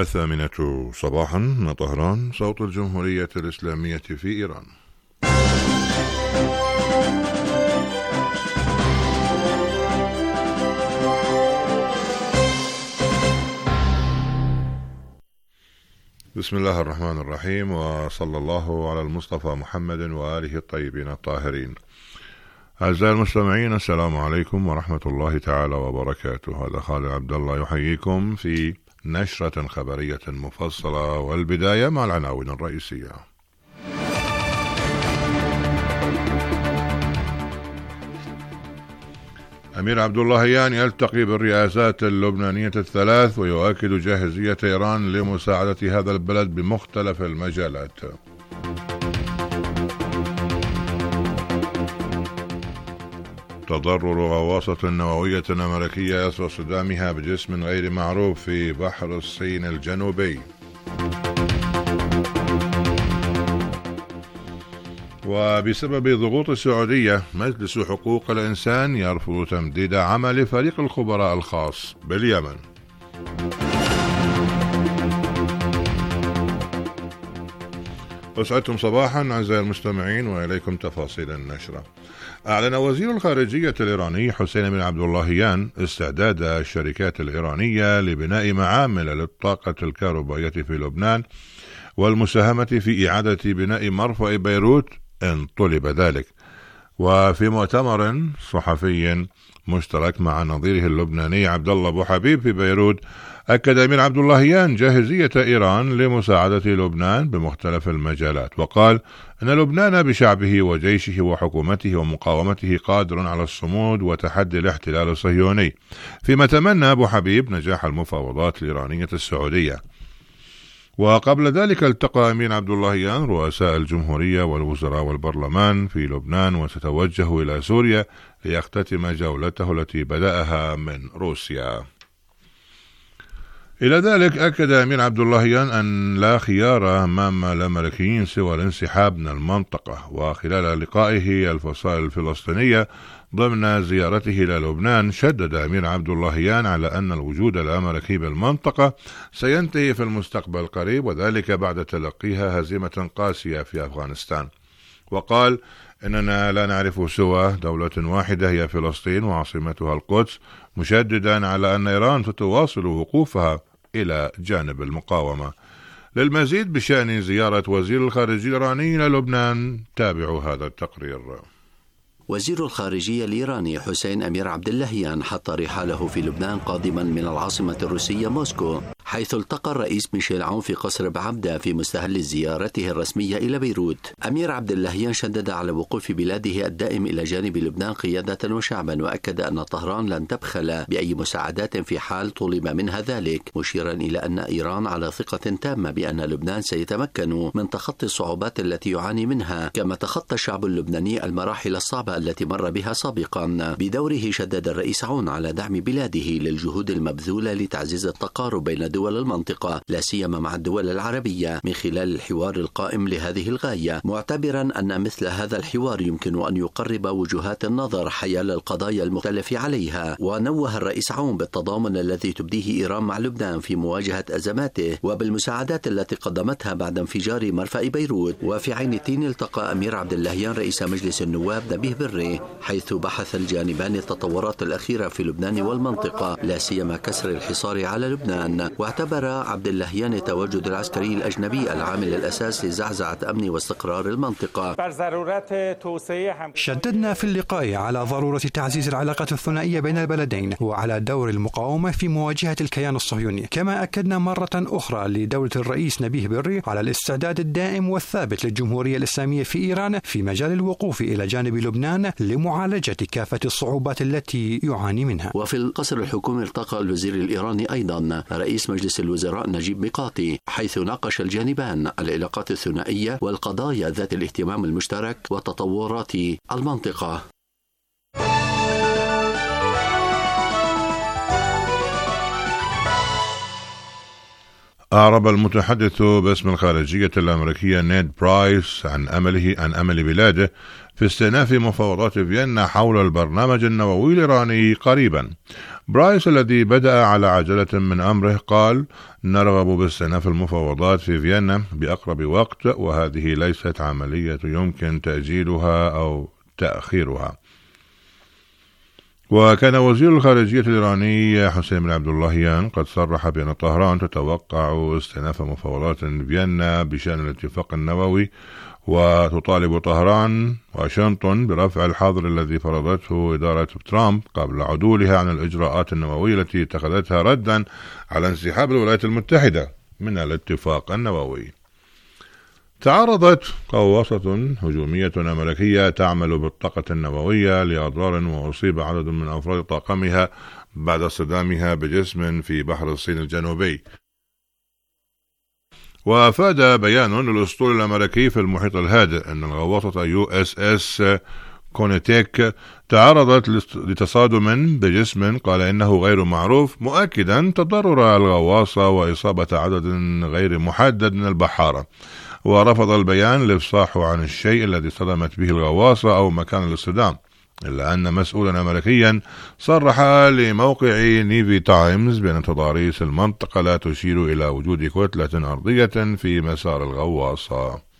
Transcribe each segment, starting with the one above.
الثامنة صباحا من طهران، صوت الجمهورية الإسلامية في إيران. بسم الله الرحمن الرحيم، وصلى الله على المصطفى محمد وآله الطيبين الطاهرين. أعزائي المستمعين، السلام عليكم ورحمة الله تعالى وبركاته. هذا خالد عبد الله يحييكم في نشرة خبرية مفصلة، والبداية مع العناوين الرئيسية. أمير عبد اللهيان يلتقي بالرئاسات اللبنانية الثلاث ويؤكد جاهزية إيران لمساعدة هذا البلد بمختلف المجالات. تضرر غواصة نووية أمريكية أثر صدامها بجسم غير معروف في بحر الصين الجنوبي. وبسبب ضغوط السعودية، مجلس حقوق الإنسان يرفض تمديد عمل فريق الخبراء الخاص باليمن. أسعدتم صباحا أعزائي المستمعين، وإليكم تفاصيل النشرة. أعلن وزير الخارجية الإيراني حسين بن عبد اللهيان استعداد الشركات الإيرانية لبناء معامل للطاقة الكهربائية في لبنان والمساهمة في إعادة بناء مرفأ بيروت إن طلب ذلك. وفي مؤتمر صحفي مشترك مع نظيره اللبناني عبد الله أبو حبيب في بيروت، أكد أمير عبد اللهيان جاهزية إيران لمساعدة لبنان بمختلف المجالات، وقال أن لبنان بشعبه وجيشه وحكومته ومقاومته قادر على الصمود وتحدي الاحتلال الصهيوني، فيما تمنى أبو حبيب نجاح المفاوضات الإيرانية السعودية. وقبل ذلك التقى أمير عبد اللهيان رؤساء الجمهورية والوزراء والبرلمان في لبنان، وستتوجه إلى سوريا ليختتم جولته التي بدأها من روسيا. إلى ذلك أكد أمير عبد اللهيان أن لا خيار أمام الأمريكيين سوى الانسحاب من المنطقة. وخلال لقائه الفصائل الفلسطينية ضمن زيارته إلى لبنان، شدد أمير عبد اللهيان على أن الوجود الأمريكي بالمنطقة سينتهي في المستقبل القريب، وذلك بعد تلقيها هزيمة قاسية في أفغانستان. وقال إننا لا نعرف سوى دولة واحدة هي فلسطين وعاصمتها القدس، مشددا على أن إيران ستواصل وقوفها إلى جانب المقاومة. للمزيد بشأن زيارة وزير الخارجية الإيراني إلى لبنان، تابعوا هذا التقرير. وزير الخارجية الإيراني حسين أمير عبد اللهيان حط رحاله في لبنان قادما من العاصمة الروسية موسكو، حيث التقى الرئيس ميشيل عون في قصر بعبدة في مستهل زيارته الرسمية إلى بيروت. أمير عبد اللهيان شدد على وقوف بلاده الدائم إلى جانب لبنان قيادة وشعبا، وأكد أن طهران لن تبخل بأي مساعدات في حال طلب منها ذلك، مشيرا إلى أن إيران على ثقة تامة بأن لبنان سيتمكن من تخطي الصعوبات التي يعاني منها، كما تخطى الشعب اللبناني المراحل الصعبة التي مر بها سابقا. بدوره شدد الرئيس عون على دعم بلاده للجهود المبذولة لتعزيز التقارب بين دول المنطقة، لا سيما مع الدول العربية، من خلال الحوار القائم لهذه الغاية، معتبرا أن مثل هذا الحوار يمكن أن يقرب وجهات النظر حيال القضايا المختلف عليها. ونوه الرئيس عون بالتضامن الذي تبديه إيران مع لبنان في مواجهة أزماته، وبالمساعدات التي قدمتها بعد انفجار مرفأ بيروت. وفي عين التين التقى أمير عبد اللهيان رئيس مجلس النواب نبيه بري، حيث بحث الجانبان التطورات الأخيرة في لبنان والمنطقة، لا سيما كسر الحصار على لبنان. واعتبر عبد اللهيان التواجد العسكري الأجنبي العامل الأساسي لزعزعة أمن واستقرار المنطقة. شددنا في اللقاء على ضرورة تعزيز العلاقات الثنائية بين البلدين، وعلى دور المقاومة في مواجهة الكيان الصهيوني. كما أكدنا مرة أخرى لدولة الرئيس نبيه بري على الاستعداد الدائم والثابت للجمهورية الإسلامية في إيران في مجال الوقوف إلى جانب لبنان لمعالجة كافة الصعوبات التي يعاني منها. وفي القصر الحكومي التقى الوزير الإيراني أيضا رئيس مجلس الوزراء نجيب ميقاتي، حيث ناقش الجانبان العلاقات الثنائية والقضايا ذات الاهتمام المشترك وتطورات المنطقة. أعرب المتحدث باسم الخارجية الأمريكية نيد برايس عن أمل بلاده في استئناف مفاوضات فيينا حول البرنامج النووي الإيراني قريبا. برايس الذي بدأ على عجلة من أمره قال: نرغب باستئناف المفاوضات في فيينا بأقرب وقت، وهذه ليست عملية يمكن تأجيلها أو تأخيرها. وكان وزير الخارجية الإيراني حسين بن عبد اللهيان قد صرح بأن طهران تتوقع استئناف مفاوضات فيينا بشأن الاتفاق النووي، وتطالب طهران واشنطن برفع الحظر الذي فرضته إدارة ترامب قبل عدولها عن الإجراءات النووية التي اتخذتها ردا على انسحاب الولايات المتحدة من الاتفاق النووي. تعرضت غواصة هجومية أمريكية تعمل بالطاقة النووية لأضرار، وأصيب عدد من أفراد طاقمها بعد اصطدامها بجسم في بحر الصين الجنوبي. وأفاد بيان للأسطول الأمريكي في المحيط الهادئ أن الغواصة USS كونيتيك تعرضت لتصادم بجسم قال إنه غير معروف، مؤكدا تضرر الغواصة وإصابة عدد غير محدد من البحارة. ورفض البيان الإفصاح عن الشيء الذي صدمت به الغواصة أو مكان الاصطدام، إلا أن مسؤولا أمريكيا صرح لموقع نيفي تايمز بأن تضاريس المنطقة لا تشير إلى وجود كتلة أرضية في مسار الغواصة.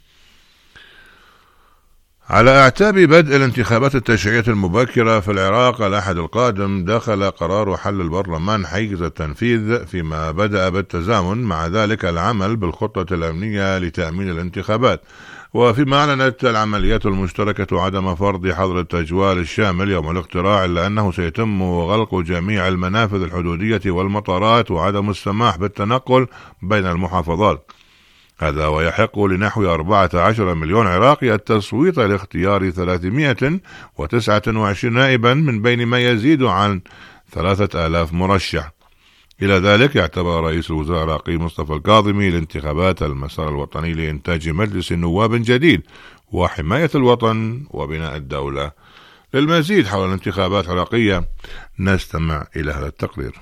على أعتاب بدء الانتخابات التشريعية المبكرة في العراق الأحد القادم، دخل قرار حل البرلمان حيز التنفيذ، فيما بدأ بالتزامن مع ذلك العمل بالخطة الأمنية لتأمين الانتخابات. وفيما أعلنت العمليات المشتركة عدم فرض حظر التجوال الشامل يوم الاقتراع، إلا أنه سيتم غلق جميع المنافذ الحدودية والمطارات وعدم السماح بالتنقل بين المحافظات. هذا ويحق لنحو 14 مليون عراقي التصويت لاختيار 329 نائبا من بين ما يزيد عن 3000 مرشح. إلى ذلك يعتبر رئيس الوزراء العراقي مصطفى الكاظمي الانتخابات المسار الوطني لإنتاج مجلس نواب جديد وحماية الوطن وبناء الدولة. للمزيد حول الانتخابات العراقية نستمع إلى هذا التقرير.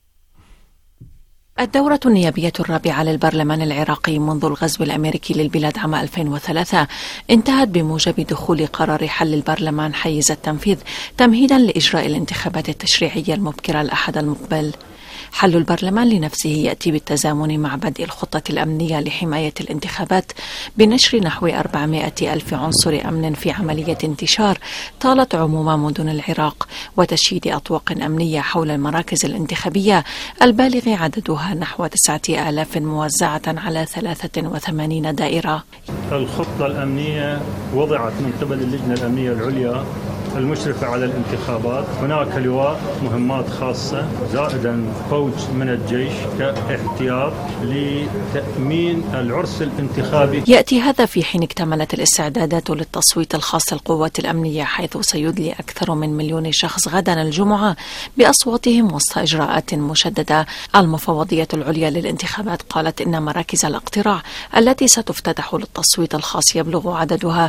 الدورة النيابية الرابعة للبرلمان العراقي منذ الغزو الأمريكي للبلاد عام 2003 انتهت بموجب دخول قرار حل البرلمان حيز التنفيذ تمهيدا لإجراء الانتخابات التشريعية المبكرة الأحد المقبل. حل البرلمان لنفسه يأتي بالتزامن مع بدء الخطة الأمنية لحماية الانتخابات بنشر نحو 400 ألف عنصر أمن في عملية انتشار طالت عموم مدن العراق، وتشييد أطواق أمنية حول المراكز الانتخابية البالغ عددها نحو 9000 موزعة على 83 دائرة. الخطة الأمنية وضعت من قبل اللجنة الأمنية العليا المشرفة على الانتخابات. هناك لواء مهمات خاصة زائدا فوج من الجيش كاحتياط لتأمين العرس الانتخابي. يأتي هذا في حين اكتملت الاستعدادات للتصويت الخاص للقوات الأمنية، حيث سيدلي أكثر من 1,000,000 شخص غدا الجمعة بأصواتهم وسط إجراءات مشددة. المفوضية العليا للانتخابات قالت إن مراكز الاقتراع التي ستفتتح للتصويت الخاص يبلغ عددها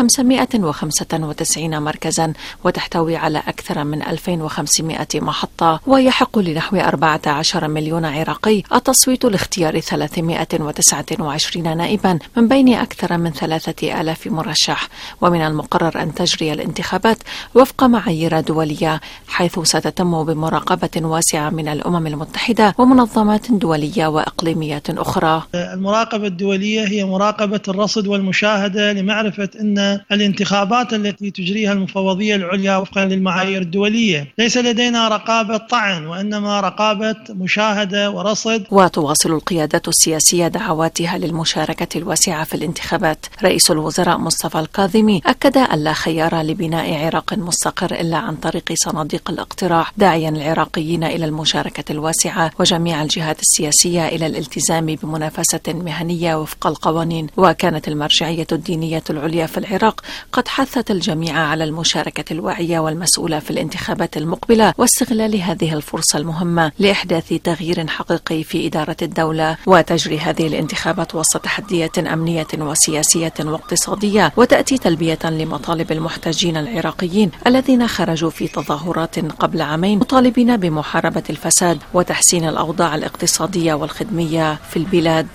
595 مركزا، وتحتوي على أكثر من 2500 محطة، ويحق لنحو 14 مليون عراقي التصويت لاختيار 329 نائبا من بين أكثر من 3000 مرشح. ومن المقرر أن تجري الانتخابات وفق معايير دولية، حيث ستتم بمراقبة واسعة من الأمم المتحدة ومنظمات دولية وإقليمية أخرى. المراقبة الدولية هي مراقبة الرصد والمشاهدة لمعرفة أن الانتخابات التي تجريها المفوضية العليا وفقا للمعايير الدولية ليس لدينا رقابة طعن، وإنما رقابة مشاهدة ورصد. وتواصل القيادات السياسية دعواتها للمشاركة الواسعة في الانتخابات. رئيس الوزراء مصطفى الكاظمي أكد أن لا خيار لبناء عراق مستقر إلا عن طريق صناديق الاقتراع، داعيا العراقيين إلى المشاركة الواسعة وجميع الجهات السياسية إلى الالتزام بمنافسة مهنية وفق القوانين. وكانت المرجعية الدينية العليا في العراق قد حثت الجميع على المشاركة الواعية والمسؤولة في الانتخابات المقبلة، واستغلال هذه الفرصة المهمة لإحداث تغيير حقيقي في إدارة الدولة. وتجري هذه الانتخابات وسط تحديات أمنية وسياسية واقتصادية، وتأتي تلبية لمطالب المحتجين العراقيين الذين خرجوا في تظاهرات قبل عامين مطالبين بمحاربة الفساد وتحسين الأوضاع الاقتصادية والخدمية في البلاد.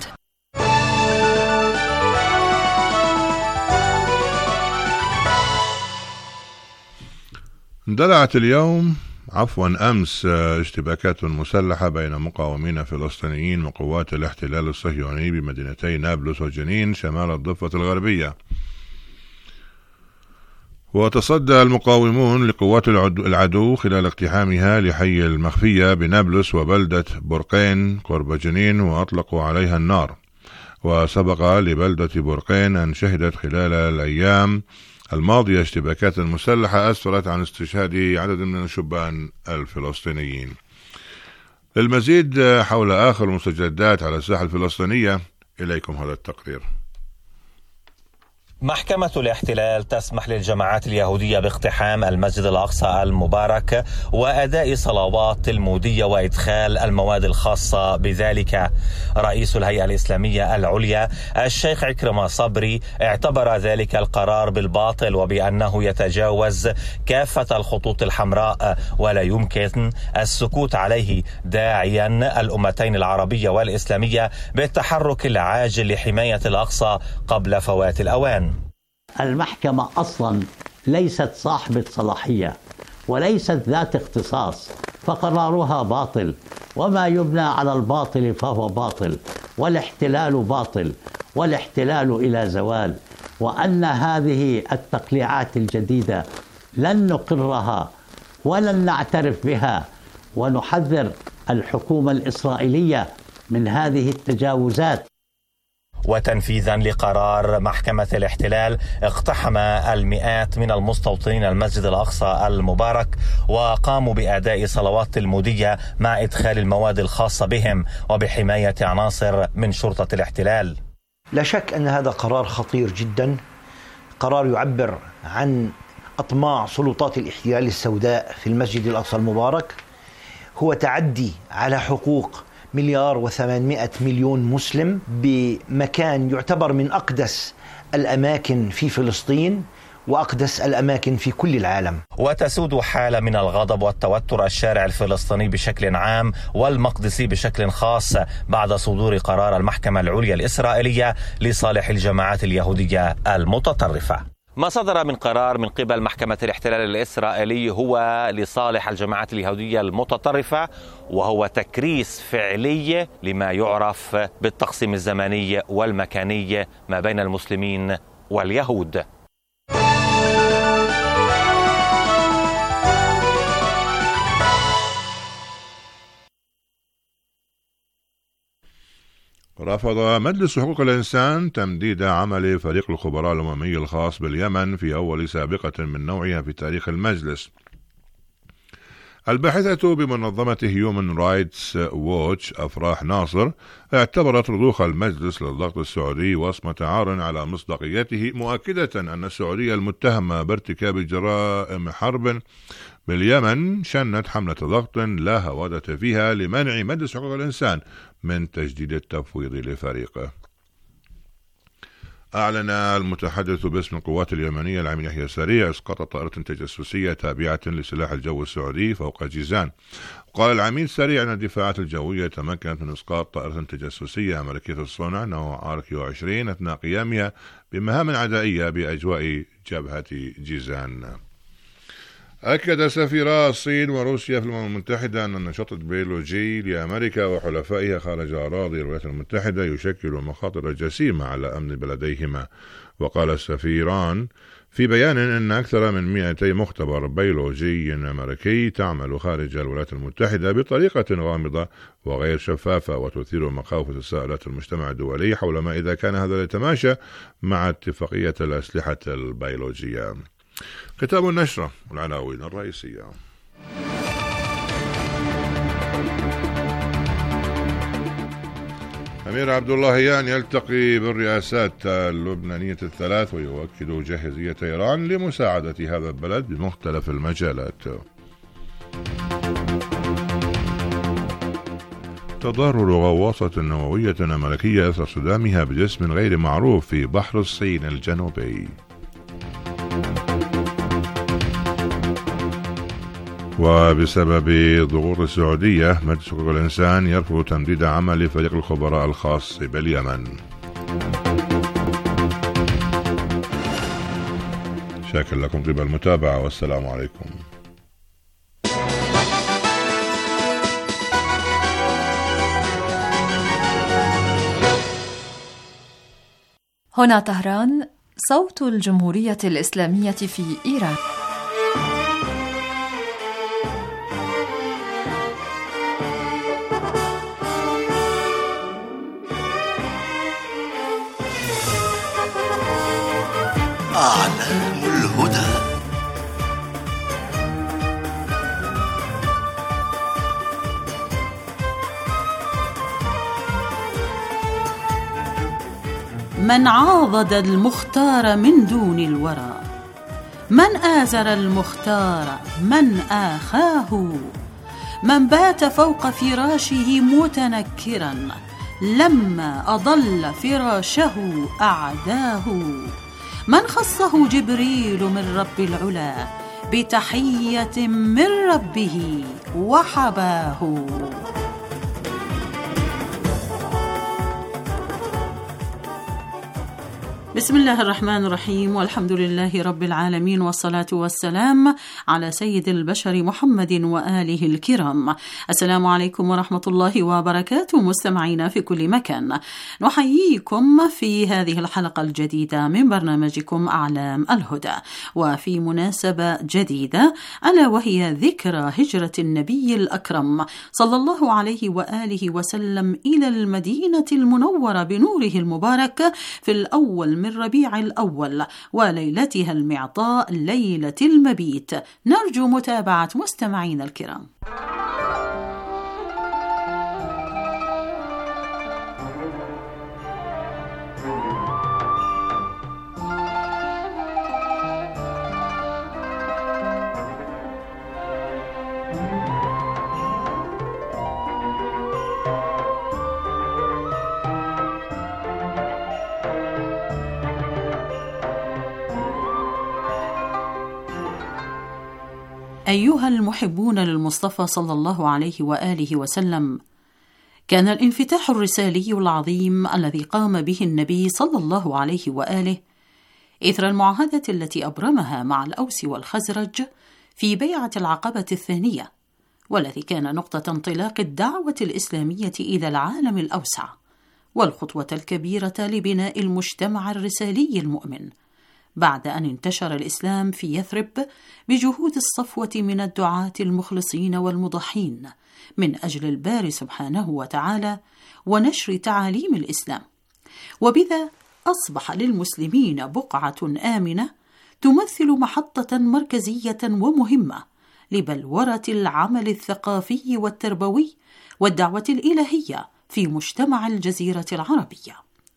اندلعت اليوم أمس اشتباكات مسلحة بين مقاومين فلسطينيين وقوات الاحتلال الصهيوني بمدينتي نابلس وجنين شمال الضفة الغربية. وتصدى المقاومون لقوات العدو خلال اقتحامها لحي المخفية بنابلس وبلدة برقين قرب جنين وأطلقوا عليها النار. وسبق لبلدة برقين أن شهدت خلال الأيام الماضية اشتباكات مسلحة أسفرت عن استشهاد عدد من الشبان الفلسطينيين. للمزيد حول آخر المستجدات على الساحة الفلسطينية إليكم هذا التقرير. محكمة الاحتلال تسمح للجماعات اليهودية باقتحام المسجد الأقصى المبارك وأداء صلوات تلمودية وإدخال المواد الخاصة بذلك. رئيس الهيئة الإسلامية العليا الشيخ عكرمة صبري اعتبر ذلك القرار بالباطل وبأنه يتجاوز كافة الخطوط الحمراء ولا يمكن السكوت عليه، داعيا الأمتين العربية والإسلامية بالتحرك العاجل لحماية الأقصى قبل فوات الأوان. المحكمة أصلا ليست صاحبة صلاحية وليست ذات اختصاص، فقرارها باطل، وما يبنى على الباطل فهو باطل، والاحتلال باطل، والاحتلال إلى زوال. وأن هذه التقليعات الجديدة لن نقرها ولن نعترف بها، ونحذر الحكومة الإسرائيلية من هذه التجاوزات. وتنفيذا لقرار محكمة الاحتلال اقتحم المئات من المستوطنين المسجد الأقصى المبارك وقاموا بأداء صلوات تلمودية مع إدخال المواد الخاصة بهم وبحماية عناصر من شرطة الاحتلال. لا شك أن هذا قرار خطير جدا، قرار يعبر عن أطماع سلطات الاحتلال السوداء في المسجد الأقصى المبارك، هو تعدي على حقوق 1,800,000,000 مسلم بمكان يعتبر من أقدس الأماكن في فلسطين وأقدس الأماكن في كل العالم. وتسود حالة من الغضب والتوتر الشارع الفلسطيني بشكل عام والمقدسي بشكل خاص بعد صدور قرار المحكمة العليا الإسرائيلية لصالح الجماعات اليهودية المتطرفة. ما صدر من قرار من قبل محكمة الاحتلال الإسرائيلي هو لصالح الجماعات اليهودية المتطرفة، وهو تكريس فعلي لما يعرف بالتقسيم الزمني والمكاني ما بين المسلمين واليهود. رفض مجلس حقوق الإنسان تمديد عمل فريق الخبراء الأممي الخاص باليمن في أول سابقة من نوعها في تاريخ المجلس. الباحثة بمنظمة هيومن رايتس ووتش أفراح ناصر اعتبرت رضوخ المجلس للضغط السعودي وصمة عار على مصداقيته، مؤكدة أن السعودية المتهمة بارتكاب جرائم حرب باليمن شنت حملة ضغط لا هوادة فيها لمنع مجلس حقوق الإنسان من تجديد التفويض لفريقه. أعلن المتحدث باسم القوات اليمنية العميد يحيى سريع إسقاط طائرة تجسسية تابعة لسلاح الجو السعودي فوق جيزان. قال العميد سريع أن الدفاعات الجوية تمكنت من إسقاط طائرة تجسسية أمريكية الصنع نوع RQ-20 أثناء قيامها بمهام عدائية بأجواء جبهة جيزان. أكد سفيرا الصين وروسيا في الأمم المتحدة أن النشاط البيولوجي لأمريكا وحلفائها خارج أراضي الولايات المتحدة يشكل مخاطر جسيمة على أمن بلديهما. وقال السفيران في بيان أن أكثر من 200 مختبر بيولوجي أمريكي تعمل خارج الولايات المتحدة بطريقة غامضة وغير شفافة وتثير مخاوف تساؤلات المجتمع الدولي حول ما إذا كان هذا يتماشى مع اتفاقية الأسلحة البيولوجية. ختام النشرة والعناوين الرئيسية. أمير عبد اللهيان يلتقي بالرئاسات اللبنانية الثلاث ويؤكد جاهزية إيران لمساعدة هذا البلد بمختلف المجالات. تضرر غواصة نووية أمريكية أثر صدامها بجسم غير معروف في بحر الصين الجنوبي. وبسبب ضغوط السعودية مجلس حقوق الإنسان يرفض تمديد عمل فريق الخبراء الخاص باليمن. شاكر لكم طيب المتابعة والسلام عليكم. هنا طهران، صوت الجمهورية الإسلامية في إيران. أعلام الهدى. من عاضد المختار من دون الورى، من آزر المختار، من آخاه، من بات فوق فراشه متنكرا لما أضل فراشه أعداه، من خصه جبريل من رب العلا بتحية من ربه وحباه. بسم الله الرحمن الرحيم، والحمد لله رب العالمين، والصلاة والسلام على سيد البشر محمد وآله الكرام. السلام عليكم ورحمة الله وبركاته. مستمعينا في كل مكان، نحييكم في هذه الحلقة الجديدة من برنامجكم أعلام الهدى، وفي مناسبة جديدة ألا وهي ذكرى هجرة النبي الأكرم صلى الله عليه وآله وسلم إلى المدينة المنورة بنوره المبارك في الأول من ربيع الأول، وليلتها المعطاء ليلة المبيت. نرجو متابعة مستمعين الكرام. أيها المحبون للمصطفى صلى الله عليه وآله وسلم، كان الانفتاح الرسالي العظيم الذي قام به النبي صلى الله عليه وآله إثر المعاهدة التي أبرمها مع الأوس والخزرج في بيعة العقبة الثانية، والذي كان نقطة انطلاق الدعوة الإسلامية إلى العالم الأوسع، والخطوة الكبيرة لبناء المجتمع الرسالي المؤمن، بعد أن انتشر الإسلام في يثرب بجهود الصفوة من الدعاة المخلصين والمضحين من أجل الباري سبحانه وتعالى ونشر تعاليم الإسلام. وبذا أصبح للمسلمين بقعة آمنة تمثل محطة مركزية ومهمة لبلورة العمل الثقافي والتربوي والدعوة الإلهية في مجتمع الجزيرة العربية.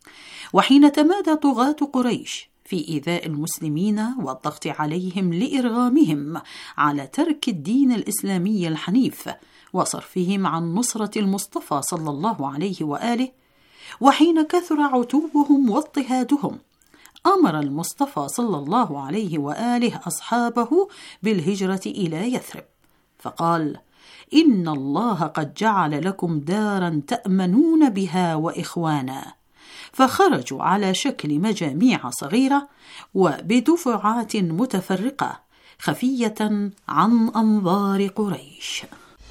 وحين تمادى طغاة قريش في إيذاء المسلمين والضغط عليهم لإرغامهم على ترك الدين الإسلامي الحنيف وصرفهم عن نصرة المصطفى صلى الله عليه وآله، وحين كثر عتوبهم واضطهادهم، أمر المصطفى صلى الله عليه وآله أصحابه بالهجرة إلى يثرب، فقال: إن الله قد جعل لكم دارا تأمنون بها وإخوانا. فخرجوا على شكل مجاميع صغيرة وبدفعات متفرقة خفية عن أنظار قريش.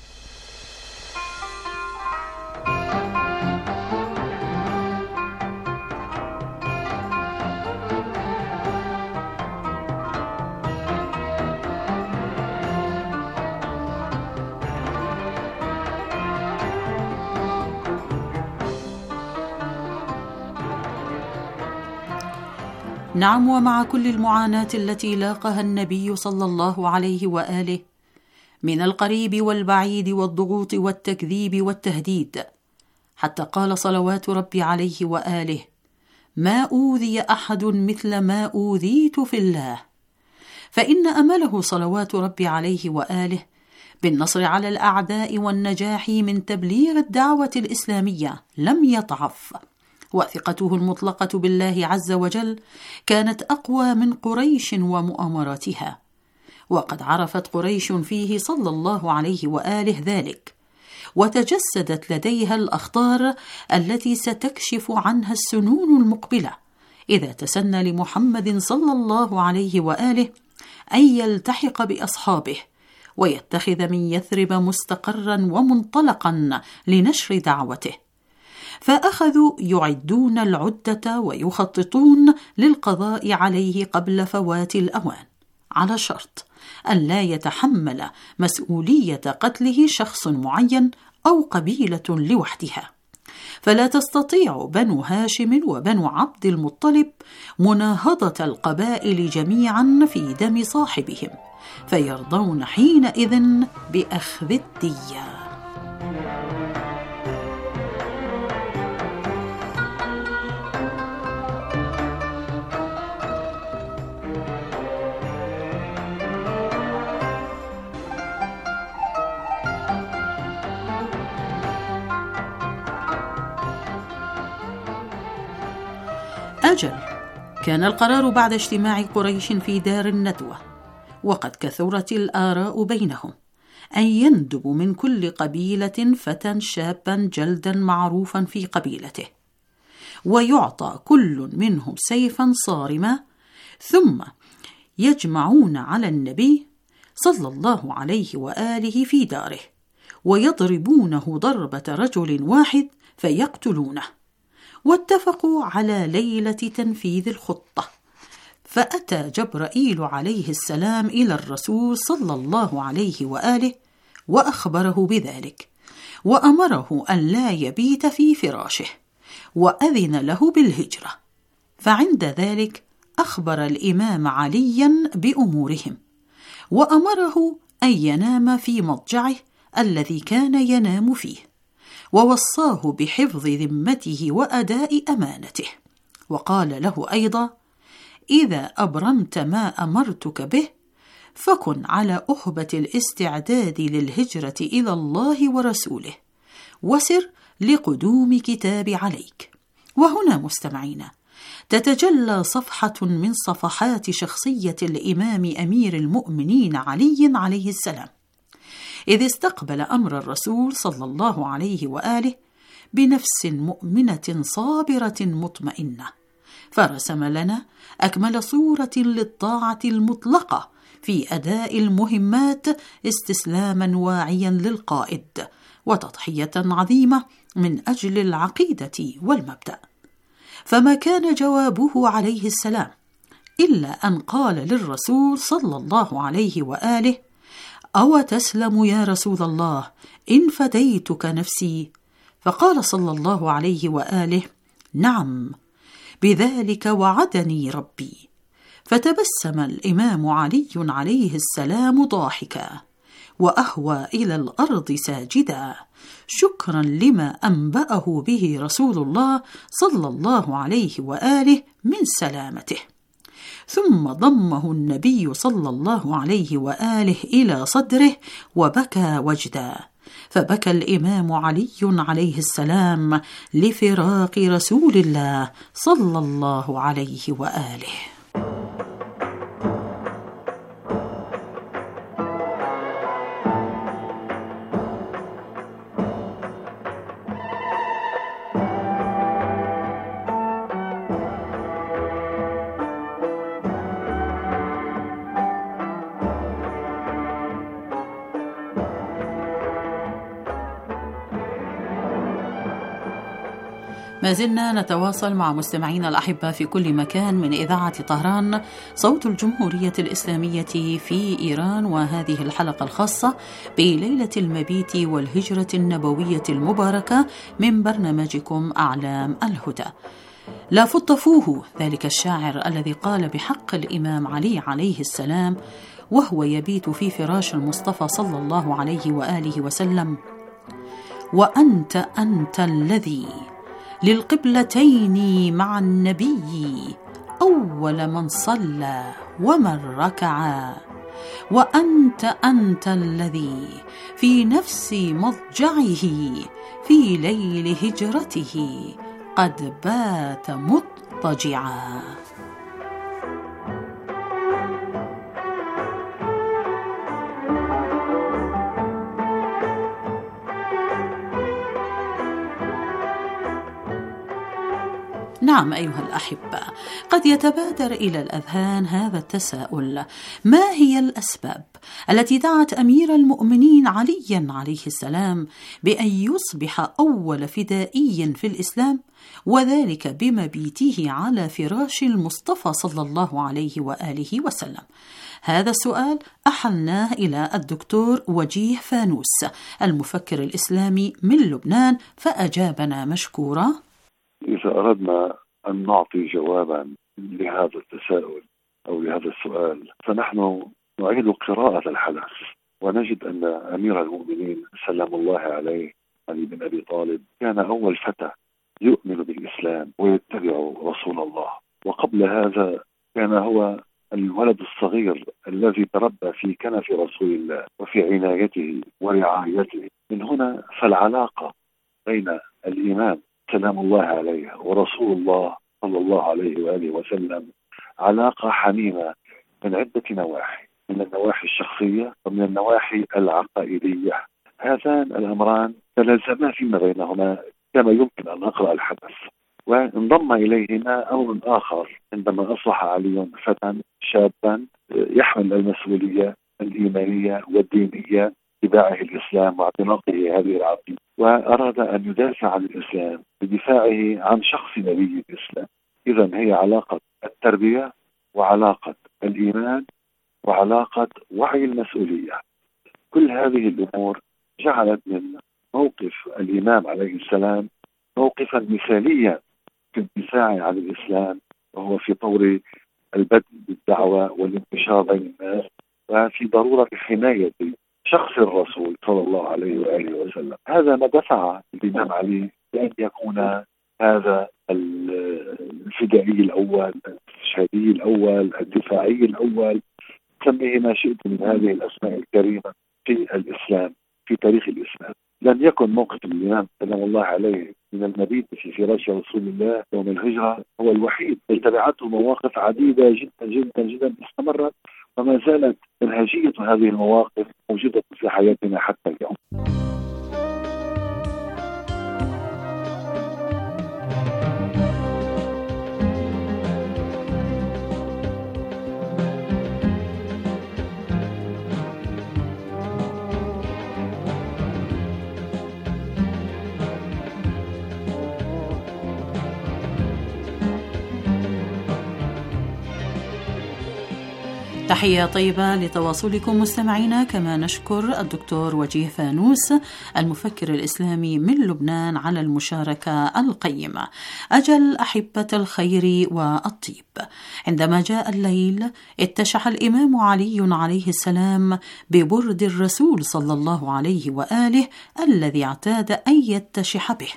نعم، ومع كل المعاناة التي لاقها النبي صلى الله عليه وآله من القريب والبعيد والضغوط والتكذيب والتهديد، حتى قال صلوات ربي عليه وآله: ما أوذي أحد مثل ما أوذيت في الله. فإن أمله صلوات ربي عليه وآله بالنصر على الأعداء والنجاح من تبليغ الدعوة الإسلامية لم يضعف، وثقته المطلقة بالله عز وجل كانت أقوى من قريش ومؤامراتها، وقد عرفت قريش فيه صلى الله عليه وآله ذلك، وتجسدت لديها الأخطار التي ستكشف عنها السنون المقبلة إذا تسنى لمحمد صلى الله عليه وآله أن يلتحق بأصحابه ويتخذ من يثرب مستقرا ومنطلقا لنشر دعوته. فأخذوا يعدون العدة ويخططون للقضاء عليه قبل فوات الأوان، على شرط أن لا يتحمل مسؤولية قتله شخص معين أو قبيلة لوحدها، فلا تستطيع بنو هاشم وبنو عبد المطلب مناهضة القبائل جميعا في دم صاحبهم، فيرضون حينئذ بأخذ الدية. أجل، كان القرار بعد اجتماع قريش في دار الندوة، وقد كثرت الآراء بينهم، أن يندب من كل قبيلة فتى شابا جلدا معروفا في قبيلته، ويعطى كل منهم سيفا صارما، ثم يجمعون على النبي صلى الله عليه وآله في داره، ويضربونه ضربة رجل واحد فيقتلونه. واتفقوا على ليلة تنفيذ الخطة، فأتى جبرائيل عليه السلام إلى الرسول صلى الله عليه وآله وأخبره بذلك، وأمره أن لا يبيت في فراشه، وأذن له بالهجرة. فعند ذلك أخبر الإمام عليا بأمورهم، وأمره أن ينام في مضجعه الذي كان ينام فيه، ووصاه بحفظ ذمته وأداء أمانته، وقال له أيضا: إذا أبرمت ما أمرتك به فكن على أهبة الاستعداد للهجرة إلى الله ورسوله، وسر لقدوم كتاب عليك. وهنا مستمعين تتجلى صفحة من صفحات شخصية الإمام أمير المؤمنين علي عليه السلام، إذ استقبل أمر الرسول صلى الله عليه وآله بنفس مؤمنة صابرة مطمئنة، فرسم لنا أكمل صورة للطاعة المطلقة في أداء المهمات، استسلاما واعيا للقائد، وتضحية عظيمة من أجل العقيدة والمبدأ. فما كان جوابه عليه السلام إلا أن قال للرسول صلى الله عليه وآله: أو تسلم يا رسول الله إن فديتك نفسي؟ فقال صلى الله عليه وآله: نعم، بذلك وعدني ربي. فتبسم الإمام علي عليه السلام ضاحكا، وأهوى إلى الأرض ساجدا، شكرا لما أنبأه به رسول الله صلى الله عليه وآله من سلامته. ثم ضمه النبي صلى الله عليه وآله إلى صدره وبكى وجدا، فبكى الإمام علي عليه السلام لفراق رسول الله صلى الله عليه وآله. ما زلنا نتواصل مع مستمعينا الأحبة في كل مكان من إذاعة طهران صوت الجمهورية الإسلامية في إيران، وهذه الحلقة الخاصة بليلة المبيت والهجرة النبوية المباركة من برنامجكم أعلام الهدى. لا فض فوه ذلك الشاعر الذي قال بحق الإمام علي عليه السلام وهو يبيت في فراش المصطفى صلى الله عليه وآله وسلم: وأنت الذي للقبلتين مع النبي أول من صلى ومن ركع، وأنت الذي في نفس مضجعه في ليل هجرته قد بات مضطجعا. نعم أيها الأحبة، قد يتبادر إلى الأذهان هذا التساؤل: ما هي الأسباب التي دعت أمير المؤمنين عليا عليه السلام بأن يصبح أول فدائي في الإسلام، وذلك بمبيته على فراش المصطفى صلى الله عليه وآله وسلم؟ هذا السؤال أحلناه إلى الدكتور وجيه فانوس المفكر الإسلامي من لبنان، فأجابنا مشكورا. إذا أردنا أن نعطي جوابا لهذا التساؤل أو لهذا السؤال، فنحن نعيد قراءة الحدث ونجد أن أمير المؤمنين سلام الله عليه علي بن أبي طالب كان أول فتى يؤمن بالإسلام ويتبع رسول الله، وقبل هذا كان هو الولد الصغير الذي تربى في كنف رسول الله وفي عنايته ورعايته. من هنا فالعلاقة بين الإمام سلام الله عليه ورسول الله صلى الله عليه وآله وسلم علاقة حميمة من عدة نواحي، من النواحي الشخصية ومن النواحي العقائدية. هذان الأمران تلازما فيما بينهما كما يمكن أن نقرأ الحدث. وانضم إليهما أمر آخر عندما أصبح علي فتى شابا يحمل المسؤولية الإيمانية والدينية اتباعه الإسلام واعتناقه هذه العقيدة، وأراد أن يدافع عن الإسلام بدفاعه عن شخص نبي الإسلام. إذن هي علاقة التربية وعلاقة الإيمان وعلاقة وعي المسؤولية. كل هذه الأمور جعلت من موقف الإمام عليه السلام موقفا مثاليا في الدفاع عن الإسلام، وهو في طور البدء بالدعوة والانتشار بين الناس، وفي ضرورة حماية شخص الرسول صلى الله عليه وآله وسلم. هذا ما دفع الإمام علي بأن يكون هذا الفدائي الأول، الاستشهادي الأول، الدفاعي الأول، سميه ما شئت من هذه الأسماء الكريمة في الإسلام، في تاريخ الإسلام. لم يكن موقف الإمام سلام الله عليه من المبيت في فراش رسول الله يوم الهجرة هو الوحيد، بل تبعته مواقف عديدة جدا جدا جدا استمرت، وما زالت منهجية هذه المواقف موجودة في حياتنا حتى اليوم. تحية طيبة لتواصلكم مستمعينا، كما نشكر الدكتور وجيه فانوس المفكر الإسلامي من لبنان على المشاركة القيمة. أجل أحبة الخير والطيب، عندما جاء الليل اتشح الإمام علي عليه السلام ببرد الرسول صلى الله عليه وآله الذي اعتاد أن يتشح به،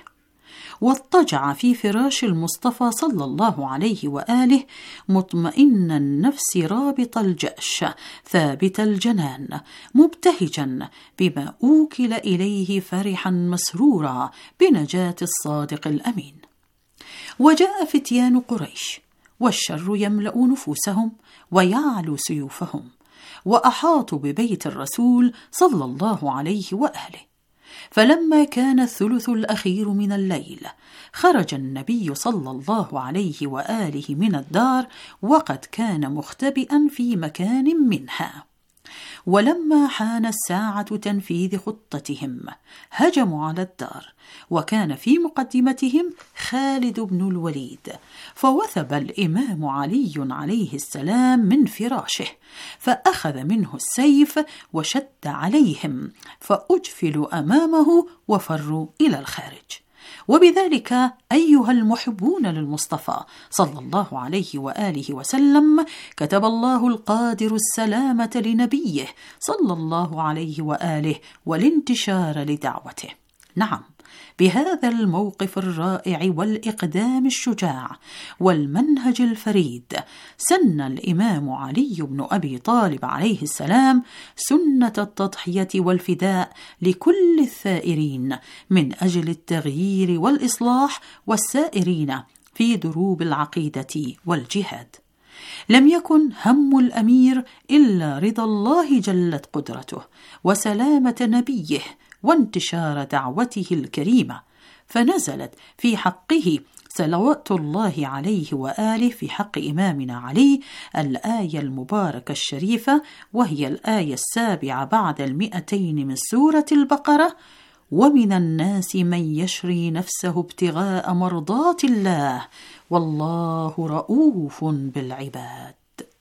واضطجع في فراش المصطفى صلى الله عليه وآله مطمئن النفس رابط الجأش ثابت الجنان مبتهجا بما أوكل إليه فرحا مسرورا بنجاة الصادق الأمين. وجاء فتيان قريش والشر يملأ نفوسهم ويعلو سيوفهم، وأحاطوا ببيت الرسول صلى الله عليه وآله. فلما كان الثلث الأخير من الليل خرج النبي صلى الله عليه وآله من الدار، وقد كان مختبئا في مكان منها. ولما حان الساعة تنفيذ خطتهم هجموا على الدار، وكان في مقدمتهم خالد بن الوليد، فوثب الإمام علي عليه السلام من فراشه، فأخذ منه السيف وشد عليهم، فأجفلوا أمامه وفروا إلى الخارج. وبذلك أيها المحبون للمصطفى صلى الله عليه وآله وسلم كتب الله القادر السلامة لنبيه صلى الله عليه وآله والانتشار لدعوته. نعم، بهذا الموقف الرائع والإقدام الشجاع والمنهج الفريد سن الإمام علي بن أبي طالب عليه السلام سنة التضحية والفداء لكل الثائرين من أجل التغيير والإصلاح والسائرين في دروب العقيدة والجهاد. لم يكن هم الأمير إلا رضا الله جلت قدرته وسلامة نبيه وانتشار دعوته الكريمة، فنزلت في حقه صلوات الله عليه وآله في حق إمامنا علي الآية المباركة الشريفة، وهي الآية 7 بعد 200 من سورة البقرة: ومن الناس من يشري نفسه ابتغاء مرضات الله والله رؤوف بالعباد.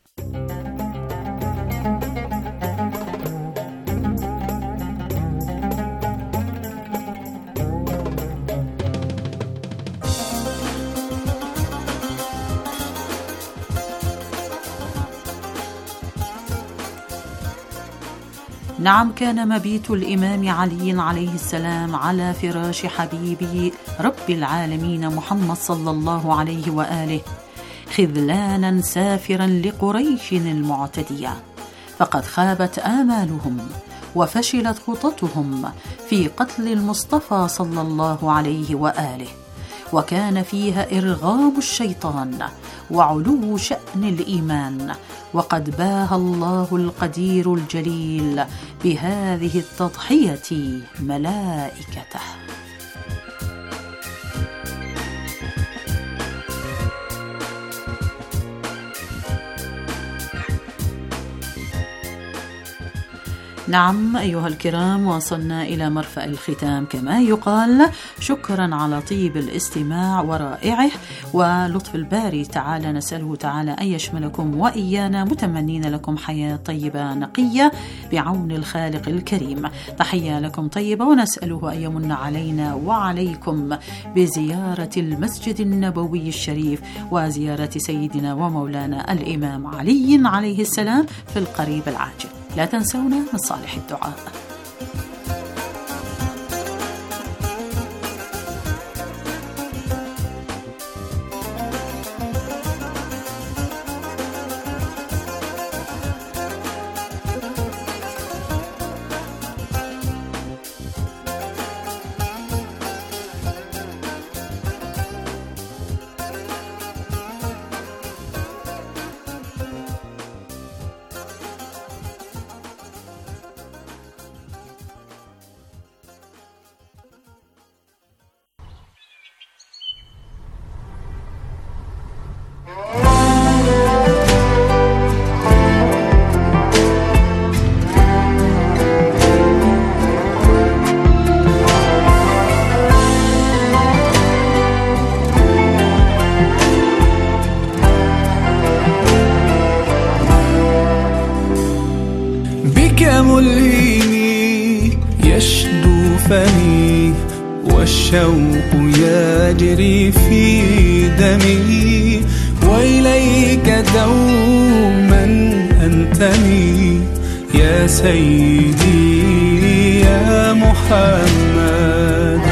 نعم، كان مبيت الإمام علي عليه السلام على فراش حبيب رب العالمين محمد صلى الله عليه وآله خذلانا سافرا لقريش المعتدية، فقد خابت آمالهم وفشلت خططهم في قتل المصطفى صلى الله عليه وآله، وكان فيها إرغام الشيطان وعلو شأن الإيمان، وقد باهى الله القدير الجليل بهذه التضحية ملائكته. نعم أيها الكرام، وصلنا إلى مرفأ الختام كما يقال. شكرا على طيب الاستماع ورائعه ولطف الباري تعالى، نسأله تعالى أن يشملكم وإيانا، متمنين لكم حياة طيبة نقية بعون الخالق الكريم. تحية لكم طيبة، ونسأله أن يمن علينا وعليكم بزيارة المسجد النبوي الشريف وزيارة سيدنا ومولانا الإمام علي عليه السلام في القريب العاجل. لا تنسونا من صالح الدعاء. ملهمي يشدو فمي والشوق يجري في دمي، وإليك دوما أنتمي يا سيدي يا محمد.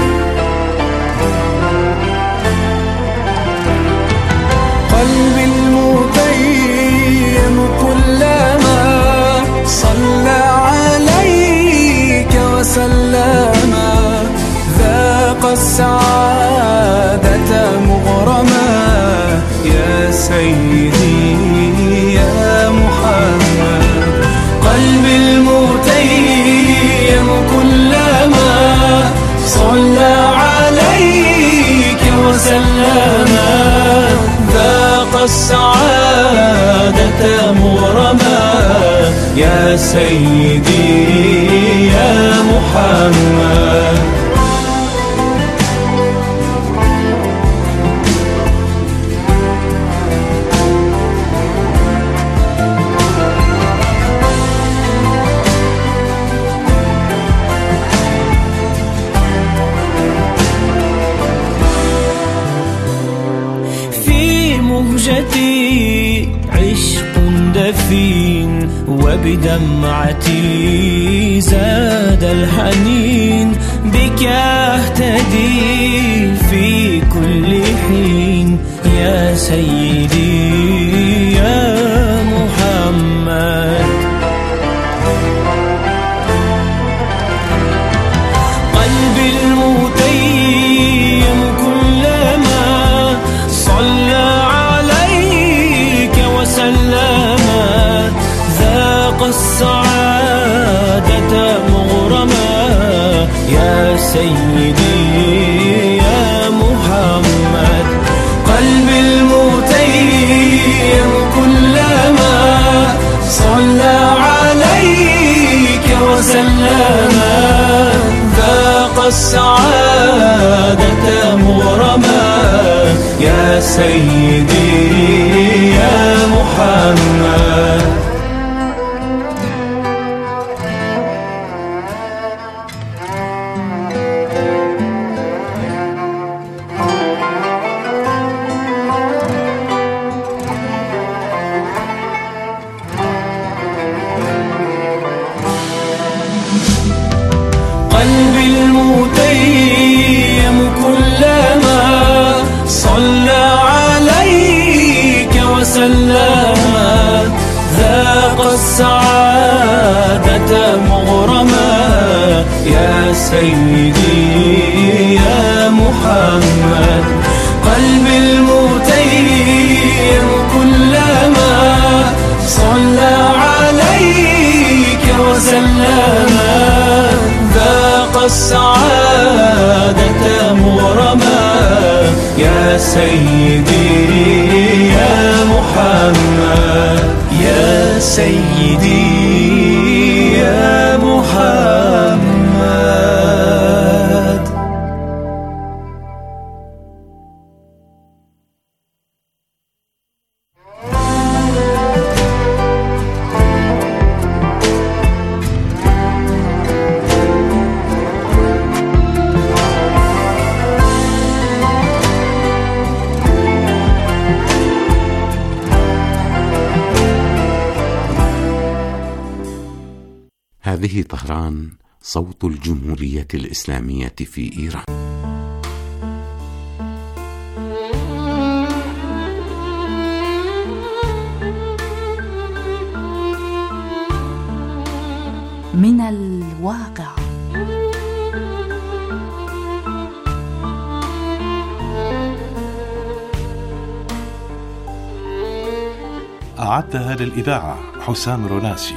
قلبي المتيم كلما صلى عليك وسلم ذاق السعادة مغرما يا سيدي يا محمد. قلبي المتيم كلما صلى عليك وسلم ذاق السعادة مغرما يا سيدي يا محمد. في مهجتي عشق دفين وبدمعتي زاد الحنين، بك أهتدي في كل حين يا سيدي يا محمد. قلبي المتيم كلما صلى عليك وسلم ذاق السعادة مغرما يا سيدي يا محمد. السعادة مغرما يا سيدي يا محمد. قلبي المتيم كلما صلى عليك وسلم ذاق السعادة مغرما يا سيدي يا محمد. قلبي المتيم كلما صلى عليك وسلم ذاق السعادة مغرما يا سيدي يا محمد يا سيدي يا محمد. هذه طهران، صوت الجمهورية الإسلامية في إيران. من الواقع. أعدها للإذاعة حسام روناسي.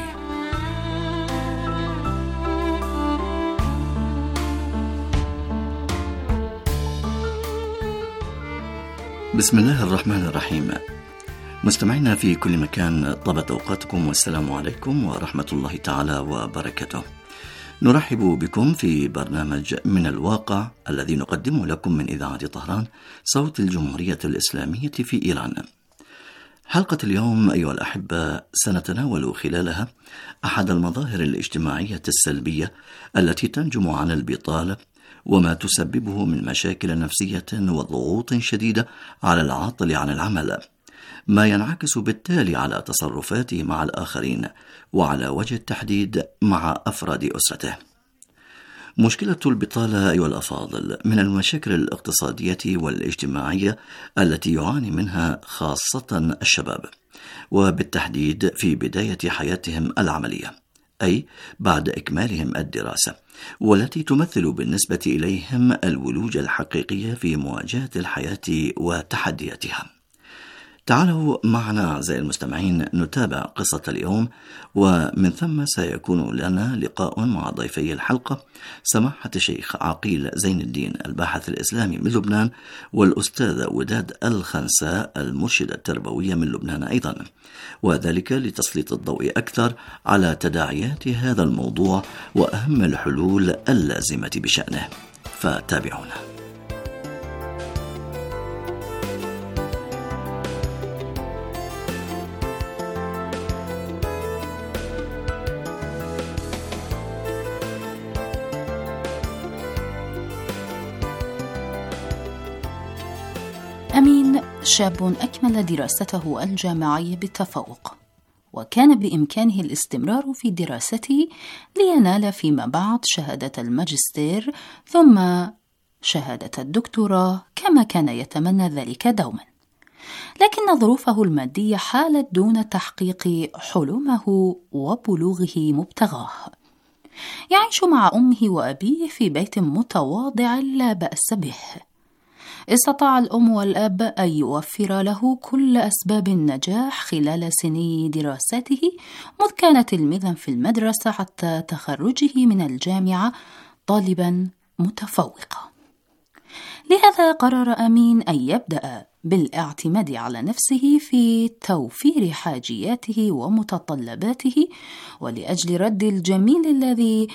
بسم الله الرحمن الرحيم. مستمعينا في كل مكان، طابت أوقاتكم والسلام عليكم ورحمة الله تعالى وبركاته. نرحب بكم في برنامج من الواقع الذي نقدمه لكم من إذاعة طهران، صوت الجمهورية الإسلامية في إيران. حلقة اليوم أيها الأحبة سنتناول خلالها أحد المظاهر الاجتماعية السلبية التي تنجم عن البطالة وما تسببه من مشاكل نفسية وضغوط شديدة على العاطل عن العمل، ما ينعكس بالتالي على تصرفاته مع الآخرين وعلى وجه التحديد مع أفراد أسرته. مشكلة البطالة أيها الأفاضل من المشاكل الاقتصادية والاجتماعية التي يعاني منها خاصة الشباب، وبالتحديد في بداية حياتهم العملية، أي بعد إكمالهم الدراسة، والتي تمثل بالنسبة إليهم الولوج الحقيقي في مواجهة الحياة وتحدياتها. تعالوا معنا أعزائي المستمعين نتابع قصة اليوم، ومن ثم سيكون لنا لقاء مع ضيفي الحلقة سماحة الشيخ عقيل زين الدين الباحث الإسلامي من لبنان، والأستاذة وداد الخنساء المرشدة التربوية من لبنان أيضا، وذلك لتسليط الضوء أكثر على تداعيات هذا الموضوع وأهم الحلول اللازمة بشأنه. فتابعونا. أمين شاب أكمل دراسته الجامعية بالتفوق، وكان بإمكانه الاستمرار في دراسته لينال فيما بعد شهادة الماجستير ثم شهادة الدكتوراه كما كان يتمنى ذلك دوما، لكن ظروفه المادية حالت دون تحقيق حلمه وبلوغه مبتغاه. يعيش مع أمه وأبيه في بيت متواضع لا بأس به. استطاع الأم والأب أن يوفر له كل أسباب النجاح خلال سني دراسته، مذ كان تلميذا في المدرسة حتى تخرجه من الجامعة طالبا متفوقا. لهذا قرر أمين أن يبدأ بالاعتماد على نفسه في توفير حاجياته ومتطلباته، ولأجل رد الجميل الذي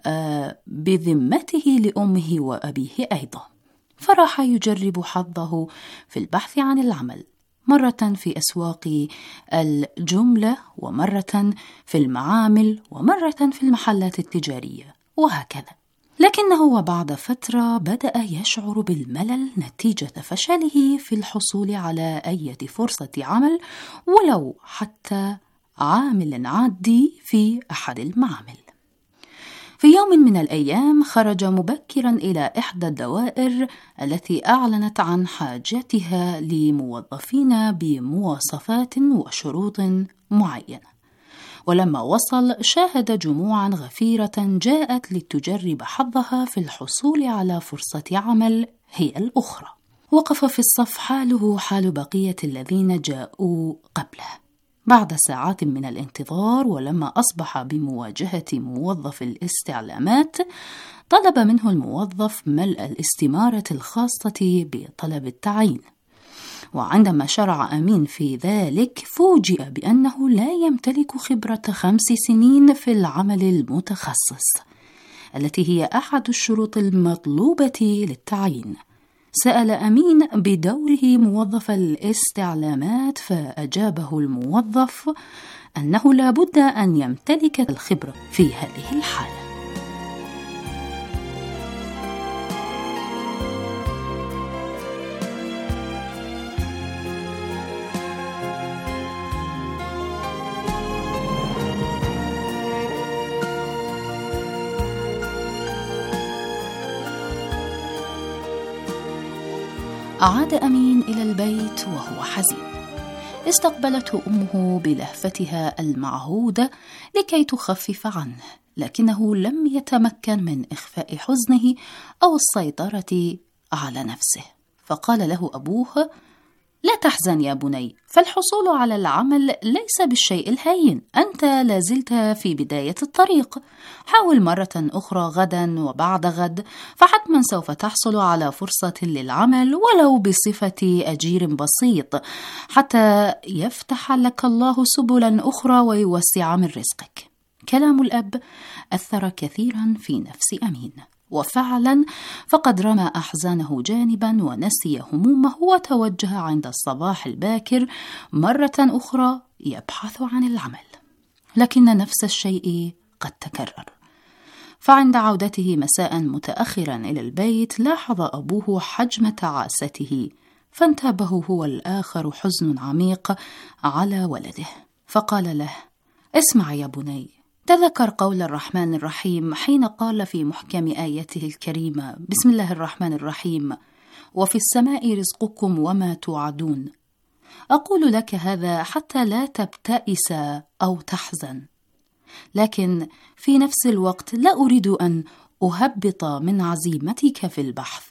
بذمته لأمه وأبيه أيضا. فراح يجرب حظه في البحث عن العمل، مرة في أسواق الجملة، ومرة في المعامل، ومرة في المحلات التجارية، وهكذا. لكنه وبعد فترة بدأ يشعر بالملل نتيجة فشله في الحصول على أي فرصة عمل، ولو حتى عامل عادي في أحد المعامل. في يوم من الأيام خرج مبكرا إلى إحدى الدوائر التي أعلنت عن حاجتها لموظفين بمواصفات وشروط معينة، ولما وصل شاهد جموعا غفيرة جاءت لتجرب حظها في الحصول على فرصة عمل هي الأخرى. وقف في الصف حاله حال بقية الذين جاءوا قبله. بعد ساعات من الانتظار، ولما أصبح بمواجهة موظف الاستعلامات، طلب منه الموظف ملء الاستمارة الخاصة بطلب التعيين. وعندما شرع أمين في ذلك فوجئ بأنه لا يمتلك خبرة 5 سنين في العمل المتخصص، التي هي أحد الشروط المطلوبة للتعيين. سأل أمين بدوره موظف الاستعلامات، فأجابه الموظف أنه لا بد أن يمتلك الخبرة في هذه الحالة. عاد أمين إلى البيت وهو حزين. استقبلته أمه بلهفتها المعهودة لكي تخفف عنه، لكنه لم يتمكن من إخفاء حزنه أو السيطرة على نفسه، فقال له أبوه: لا تحزن يا بني، فالحصول على العمل ليس بالشيء الهين، أنت لازلت في بداية الطريق، حاول مرة أخرى غدا وبعد غد، فحتما سوف تحصل على فرصة للعمل ولو بصفة أجير بسيط، حتى يفتح لك الله سبلا أخرى ويوسع من رزقك. كلام الأب أثر كثيرا في نفس أمين، وفعلا فقد رمى أحزانه جانبا ونسي همومه، وتوجه عند الصباح الباكر مرة أخرى يبحث عن العمل. لكن نفس الشيء قد تكرر، فعند عودته مساء متأخرا إلى البيت لاحظ أبوه حجم تعاسته، فانتابه هو الآخر حزن عميق على ولده، فقال له: اسمع يا بني، تذكر قول الرحمن الرحيم حين قال في محكم آيته الكريمة: بسم الله الرحمن الرحيم، وفي السماء رزقكم وما توعدون. أقول لك هذا حتى لا تبتئس أو تحزن، لكن في نفس الوقت لا أريد أن أهبط من عزيمتك في البحث.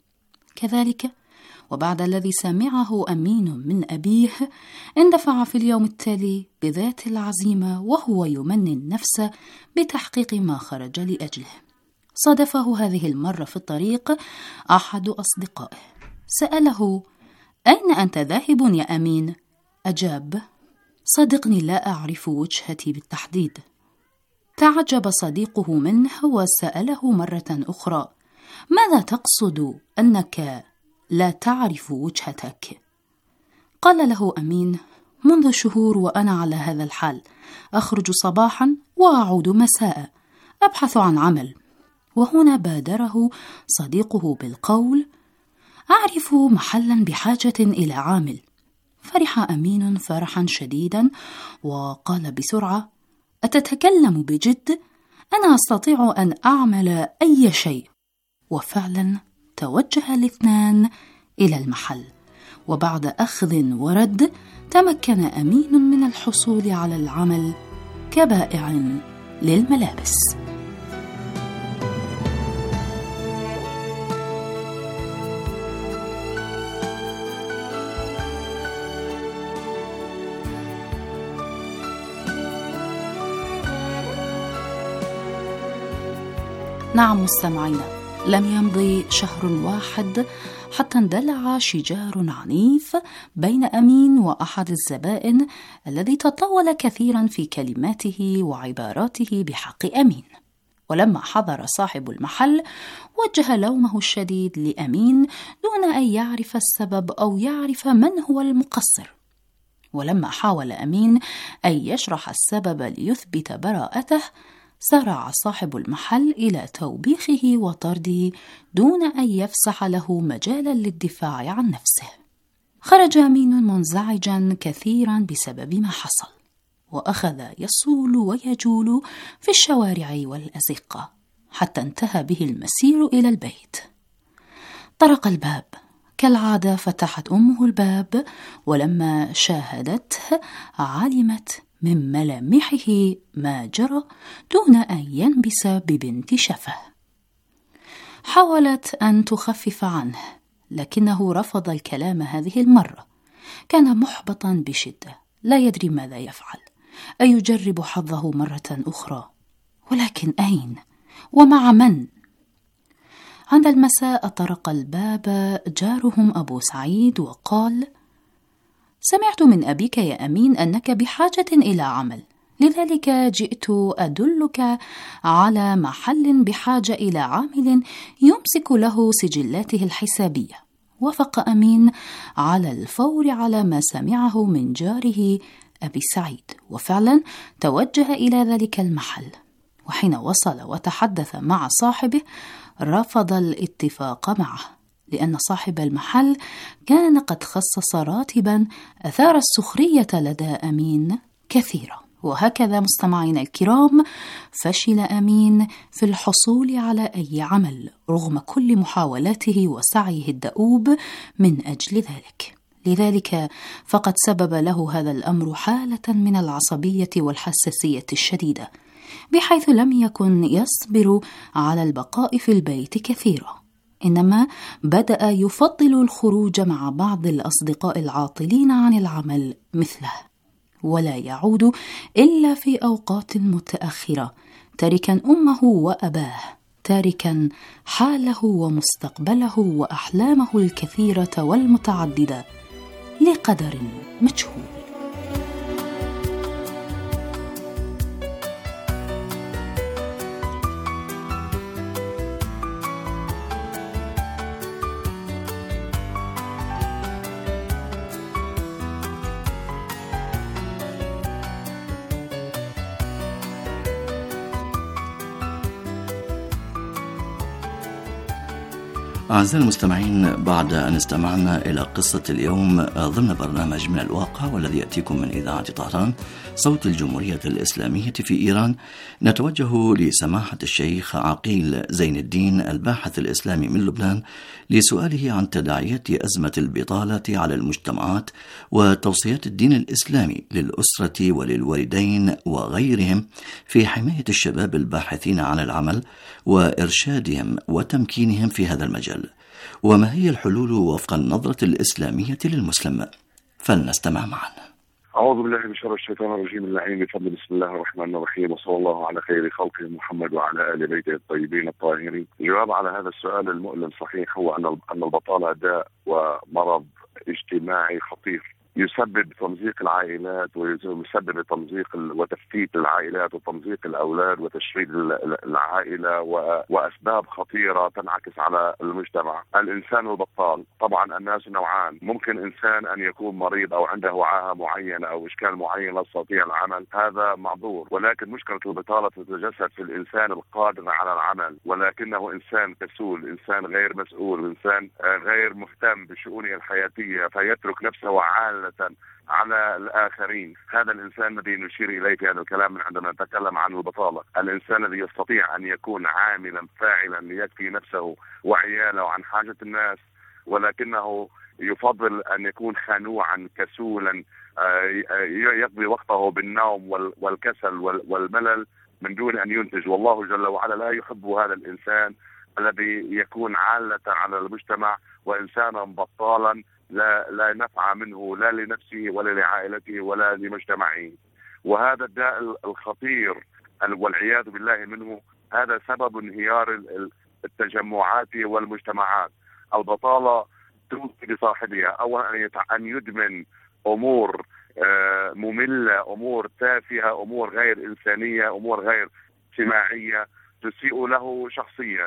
كذلك وبعد الذي سمعه أمين من أبيه اندفع في اليوم التالي بذات العزيمة، وهو يمني النفس بتحقيق ما خرج لأجله. صادفه هذه المرة في الطريق أحد أصدقائه، سأله: أين أنت ذاهب يا أمين؟ أجاب: صدقني لا أعرف وجهتي بالتحديد. تعجب صديقه منه وسأله مرة أخرى: ماذا تقصد أنك لا تعرف وجهتك؟ قال له أمين: منذ شهور وأنا على هذا الحال، أخرج صباحا وأعود مساء أبحث عن عمل. وهنا بادره صديقه بالقول: أعرف محلا بحاجة إلى عامل. فرح أمين فرحا شديدا وقال بسرعة: أتتكلم بجد؟ أنا أستطيع أن أعمل أي شيء. وفعلا توجه الاثنان إلى المحل، وبعد أخذ ورد تمكن أمين من الحصول على العمل كبائع للملابس. نعم مستمعينا، لم يمضي شهر واحد حتى اندلع شجار عنيف بين أمين وأحد الزبائن الذي تطاول كثيرا في كلماته وعباراته بحق أمين. ولما حضر صاحب المحل وجه لومه الشديد لأمين دون أن يعرف السبب أو يعرف من هو المقصر. ولما حاول أمين أن يشرح السبب ليثبت براءته سارع صاحب المحل إلى توبيخه وطرده دون أن يفسح له مجالا للدفاع عن نفسه. خرج أمين منزعجا كثيرا بسبب ما حصل، وأخذ يصول ويجول في الشوارع والأزقة حتى انتهى به المسير إلى البيت. طرق الباب كالعادة، فتحت أمه الباب، ولما شاهدته علمت من ملامحه ما جرى دون أن ينبس ببنت شفه. حاولت أن تخفف عنه، لكنه رفض الكلام هذه المرة. كان محبطا بشدة، لا يدري ماذا يفعل، أيجرب حظه مرة أخرى، ولكن أين ومع من؟ عند المساء طرق الباب جارهم أبو سعيد وقال: سمعت من أبيك يا أمين أنك بحاجة إلى عمل، لذلك جئت أدلك على محل بحاجة إلى عامل يمسك له سجلاته الحسابية. وافق أمين على الفور على ما سمعه من جاره أبي سعيد، وفعلا توجه إلى ذلك المحل. وحين وصل وتحدث مع صاحبه رفض الاتفاق معه، لأن صاحب المحل كان قد خصص راتبا أثار السخرية لدى أمين كثيرا. وهكذا مستمعين الكرام فشل أمين في الحصول على أي عمل رغم كل محاولاته وسعيه الدؤوب من أجل ذلك. لذلك فقد سبب له هذا الأمر حالة من العصبية والحساسية الشديدة، بحيث لم يكن يصبر على البقاء في البيت كثيرا، إنما بدأ يفضل الخروج مع بعض الأصدقاء العاطلين عن العمل مثله، ولا يعود إلا في أوقات متأخرة، تاركا أمه وأباه، تاركا حاله ومستقبله وأحلامه الكثيرة والمتعددة لقدر مجهول. أعزائي المستمعين، بعد أن استمعنا إلى قصة اليوم ضمن برنامج من الواقع والذي يأتيكم من إذاعة طهران صوت الجمهورية الإسلامية في إيران، نتوجه لسماحة الشيخ عقيل زين الدين الباحث الإسلامي من لبنان لسؤاله عن تداعيات أزمة البطالة على المجتمعات وتوصيات الدين الإسلامي للأسرة وللوالدين وغيرهم في حماية الشباب الباحثين عن العمل وإرشادهم وتمكينهم في هذا المجال، وما هي الحلول وفق النظرة الإسلامية للمسلم. فلنستمع معا. أعوذ بالله من شر الشيطان الرجيم اللعين، بفضل بسم الله الرحمن الرحيم، وصلى الله على خير خلقه محمد وعلى آل بيته الطيبين الطاهرين. الجواب على هذا السؤال المؤلم صحيح هو أن البطالة داء ومرض اجتماعي خطير يسبب تمزيق العائلات ويسبب تمزيق وتفتيت العائلات وتمزيق الأولاد وتشريد العائلة وأسباب خطيرة تنعكس على المجتمع. الإنسان البطال، طبعا الناس نوعان، ممكن إنسان أن يكون مريض أو عنده عاهة معينة أو إشكال معين لا يستطيع العمل، هذا معذور، ولكن مشكلة البطالة تتجسد في الإنسان القادر على العمل ولكنه إنسان كسول، إنسان غير مسؤول، إنسان غير مهتم بشؤونه الحياتية فيترك نفسه عالة على الآخرين. هذا الإنسان الذي نشير إليه في هذا الكلام عندما نتكلم عن البطالة، الإنسان الذي يستطيع أن يكون عاملا فاعلا ليكفي نفسه وعياله عن حاجة الناس، ولكنه يفضل أن يكون خنوعا كسولا يقضي وقته بالنوم والكسل والملل من دون أن ينتج. والله جل وعلا لا يحب هذا الإنسان الذي يكون عالة على المجتمع وإنسانا بطالا لا نفع منه لا لنفسه ولا لعائلته ولا لمجتمعه. وهذا الداء الخطير والعياذ بالله منه، هذا سبب انهيار التجمعات والمجتمعات. البطالة توصي بصاحبها أولا أن يدمن أمور مملة، أمور تافهة، أمور غير إنسانية، أمور غير اجتماعية تسيء له شخصيا.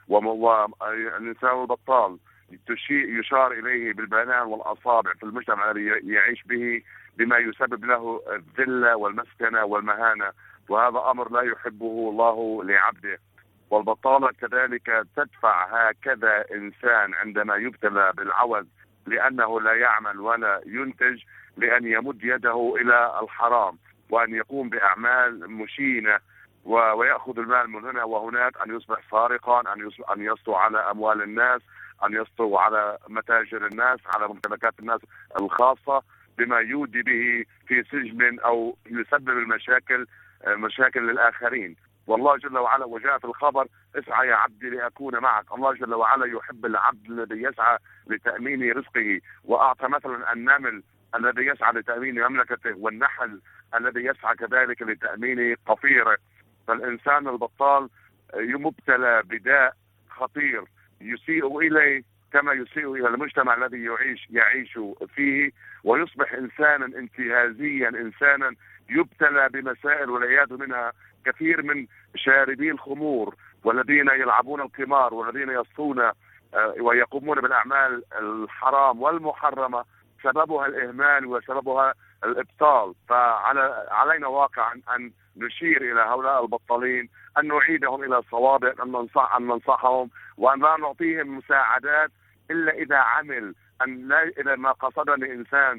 والإنسان البطال يشار إليه بالبنان والأصابع في المجتمع الذي يعيش به بما يسبب له الذلة والمسكنة والمهانة، وهذا أمر لا يحبه الله لعبده. والبطالة كذلك تدفع هكذا إنسان عندما يبتلى بالعوز لأنه لا يعمل ولا ينتج لأن يمد يده إلى الحرام وأن يقوم بأعمال مشينة ويأخذ المال من هنا وهناك، أن يصبح سارقا، أن يسطو على أموال الناس، أن يسطو على متاجر الناس، على ممتلكات الناس الخاصة، بما يودي به في سجن أو يسبب مشاكل للآخرين. والله جل وعلا وجاء في الخبر: اسعى يا عبدي لأكون معك. الله جل وعلا يحب العبد الذي يسعى لتأمين رزقه، وأعطى مثلا النمل الذي يسعى لتأمين مملكته، والنحل الذي يسعى كذلك لتأمين قفيره. فالإنسان البطال مبتلى بداء خطير يسيء إليه كما يسيء إلى المجتمع الذي يعيش فيه، ويصبح إنسانا انتهازيا، إنسانا يبتلى بمسائل والعياذ منها. كثير من شاربي الخمور والذين يلعبون القمار والذين يسطون ويقومون بالأعمال الحرام والمحرمة سببها الإهمال وسببها الإبطال. فعلينا واقعا أن نشير إلى هؤلاء البطالين، أن نعيدهم إلى الصواب، أن ننصحهم، وأن لا نعطيهم مساعدات إلا إذا عمل. أن لا إذا ما قصدني إنسان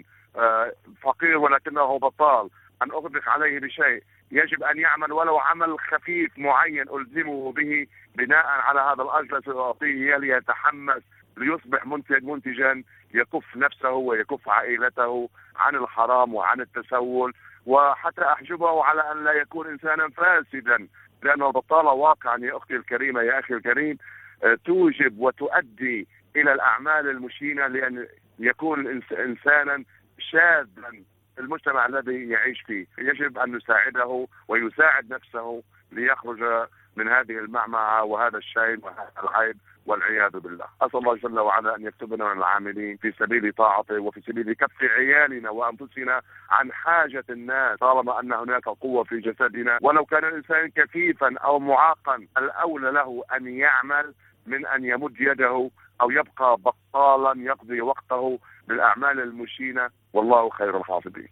فقير ولكنه بطال أن أغدق عليه بشيء، يجب أن يعمل ولو عمل خفيف معين ألزمه به بناء على هذا الأجر سأعطيه ليتحمس ليصبح منتجا يكف نفسه ويكف عائلته عن الحرام وعن التسول، وحتى أحجبه على أن لا يكون إنسانا فاسدا. لأن البطالة واقعا يا أختي الكريمة يا أخي الكريم توجب وتؤدي إلى الأعمال المشينة، لأن يكون إنسانا شاذا المجتمع الذي يعيش فيه. يجب أن نساعده ويساعد نفسه ليخرج من هذه المعمعة وهذا الشيء وهذا العيب والعياذ بالله. أسأل الله جل وعلا أن يكتبنا من العاملين في سبيل طاعته وفي سبيل كف عيالنا وأنفسنا عن حاجة الناس، طالما أن هناك قوة في جسدنا. ولو كان الإنسان كفيفا أو معاقا الأولى له أن يعمل من أن يمد يده أو يبقى بطالا يقضي وقته بالأعمال المشينة، والله خير الحافظين.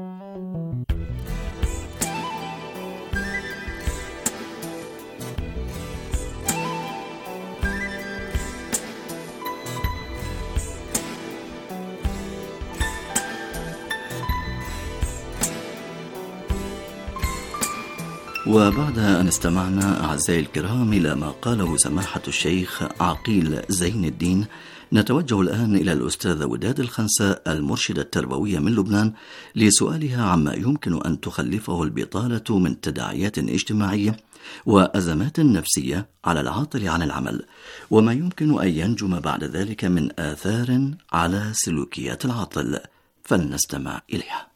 وبعد أن استمعنا أعزائي الكرام إلى ما قاله سماحة الشيخ عقيل زين الدين، نتوجه الآن إلى الأستاذة وداد الخنساء المرشدة التربوية من لبنان لسؤالها عما يمكن أن تخلفه البطالة من تداعيات اجتماعية وأزمات نفسية على العاطل عن العمل، وما يمكن أن ينجم بعد ذلك من آثار على سلوكيات العاطل. فلنستمع إليها.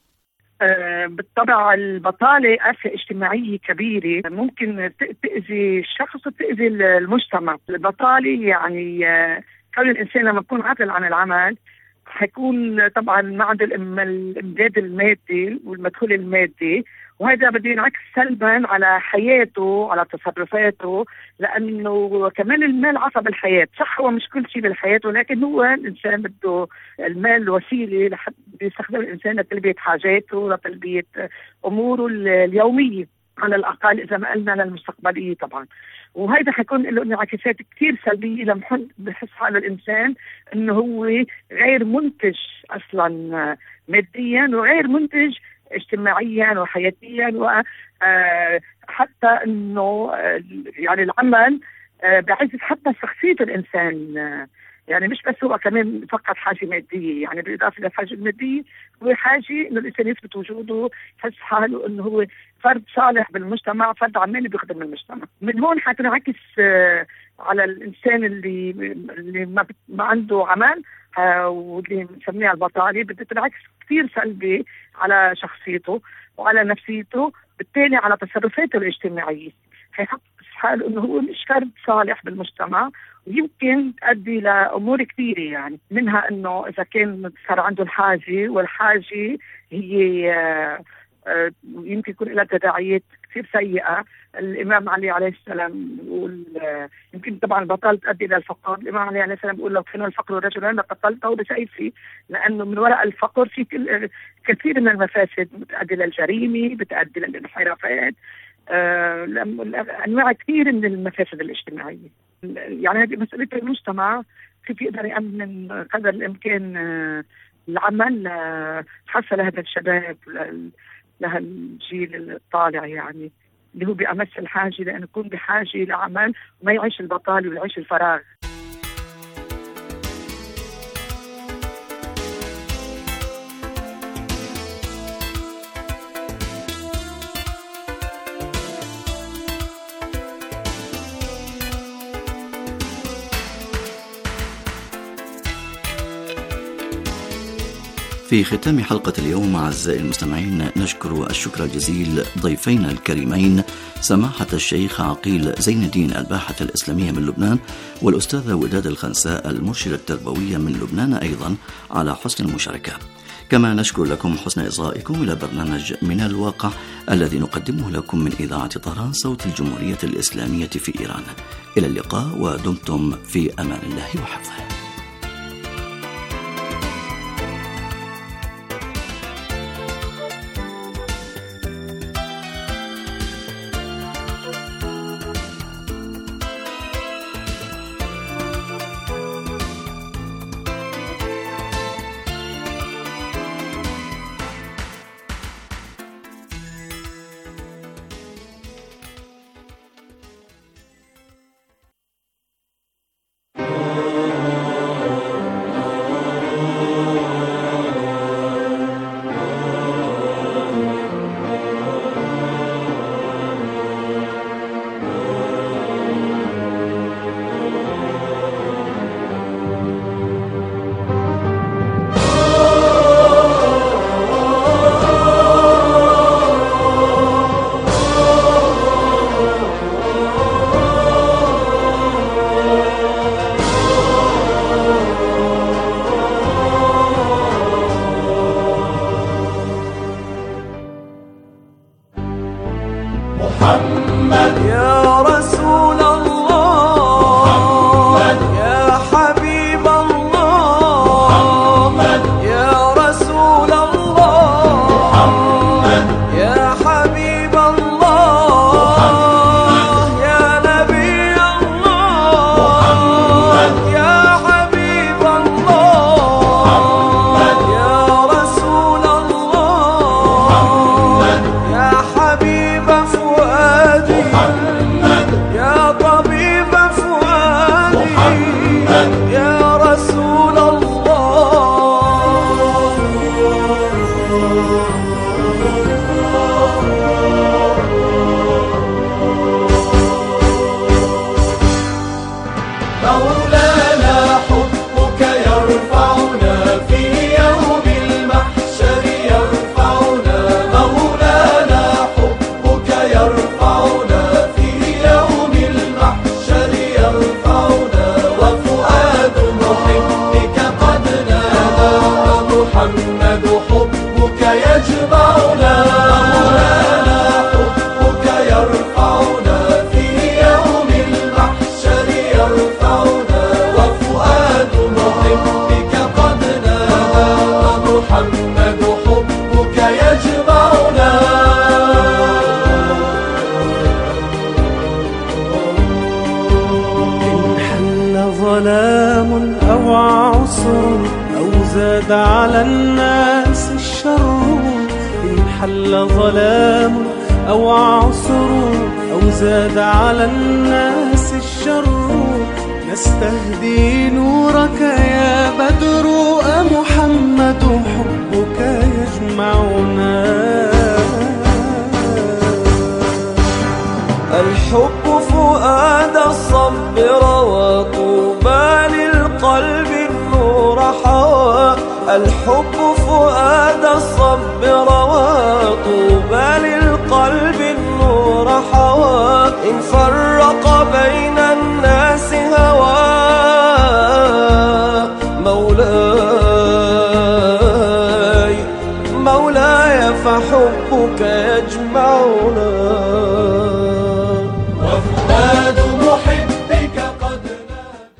بالطبع البطالة آفة اجتماعية كبيرة، ممكن تأذي الشخص وتأذي المجتمع. البطالة يعني كون الإنسان لما يكون عاطل عن العمل حيكون طبعا ما عنده الإمداد المادي والمدخول المادي، وهذا بده ينعكس سلبا على حياته على تصرفاته، لأنه كمان المال عصب الحياة. صح هو مش كل شيء بالحياة، ولكن هو الإنسان بده المال وسيلة لحد يستخدم الإنسان لتلبية حاجاته لتلبية أموره اليومية على الأقل، إذا ما قلنا للمستقبلية طبعا. وهذا حيكون له انعكاسات كثير سلبية لما بحس حال الإنسان إنه هو غير منتج أصلا ماديا وغير منتج اجتماعيا وحياتيا، وحتى انه يعني العمل بعزز حتى شخصية الانسان. يعني مش بس هو كمان فقط حاجة مادية، يعني بالإضافة للحاجة المادية هو حاجة إنه الإنسان يثبت وجوده، يحس حاله إنه هو فرد صالح بالمجتمع، فرد عمالي بيخدم المجتمع. من هون حتنعكس على الإنسان اللي ما عنده عمل واللي بنسميها البطالة، بدها تنعكس كثير سلبي على شخصيته وعلى نفسيته، بالتالي على تصرفاته الاجتماعية. حاله انه هو مش فرد صالح بالمجتمع، ويمكن تؤدي لامور كثيره، يعني منها انه اذا كان صار عنده الحاجه، والحاجه هي يمكن يكون لها تداعيات كثير سيئه. الامام علي عليه السلام يقول يمكن طبعا البطاله تؤدي الى الفقر. الامام علي عليه السلام يقول لو كان الفقر رجلا لقتلته بسيفي، لانه من وراء الفقر في كثير من المفاسد، بتؤدي للجريمه، بتؤدي للانحرافات، انواع كثير من المفاسد الاجتماعيه. يعني هذه مساله المجتمع كيف يقدر يامن قدر الامكان العمل خاصه لهذا الشباب، لهالجيل الطالع، يعني اللي هو بأمس الحاجه، لانه يكون بحاجه لعمل وما يعيش البطاله ويعيش الفراغ. في ختام حلقة اليوم أعزائي المستمعين، نشكر الشكر الجزيل ضيفينا الكريمين سماحة الشيخ عقيل زين الدين الباحث الإسلامية من لبنان، والأستاذة وداد الخنساء المرشدة التربوية من لبنان أيضا، على حسن المشاركة. كما نشكر لكم حسن إصغائكم إلى برنامج من الواقع الذي نقدمه لكم من إذاعة طهران صوت الجمهورية الإسلامية في إيران. إلى اللقاء، ودمتم في أمان الله وحفظه. ظلام أو عسر أو زاد على الناس الشر، إن حل ظلام أو عسر أو زاد على الناس الشر، نستهدي نورك يا بدر أمحمد حبك يجمعنا. الحب فؤاد الصبر وطوبى للقلب النور حوى، الحب فؤاد الصبر